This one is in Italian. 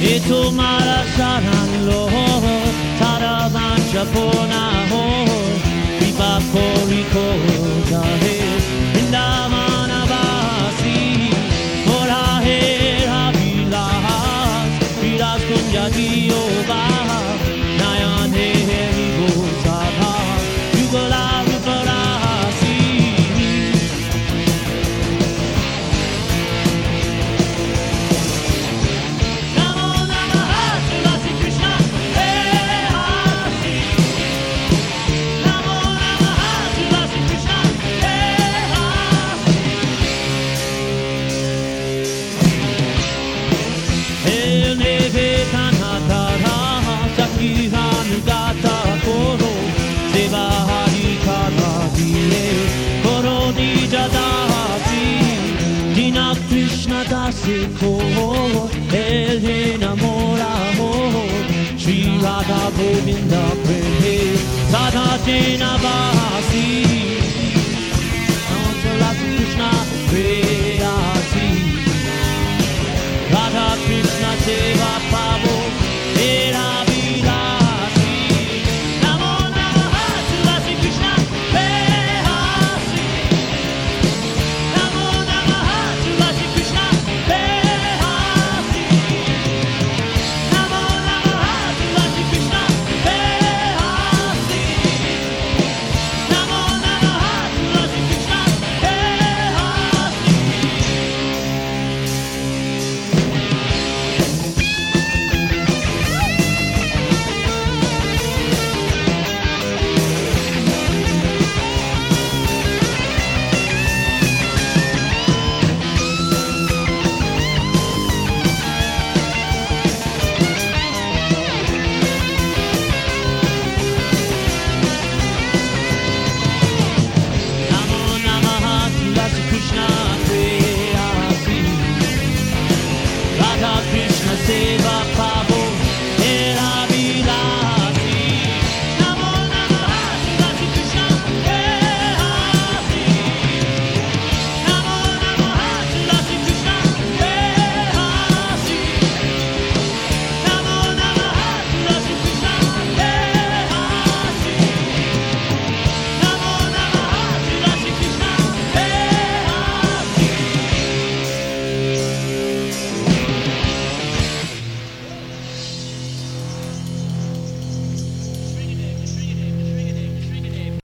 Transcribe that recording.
e तुम्हारा saranno Tarabana ho viva coricordare Indamana basi ora era vilas con Dio va Nayane herigo saba Yugola vibrasi Krishna Dasiko El Enamoramo Sri Radha Govinda Preme Radha Jena Vasi Ansala Krishna Preyasi Radha Krishna Seva Pavo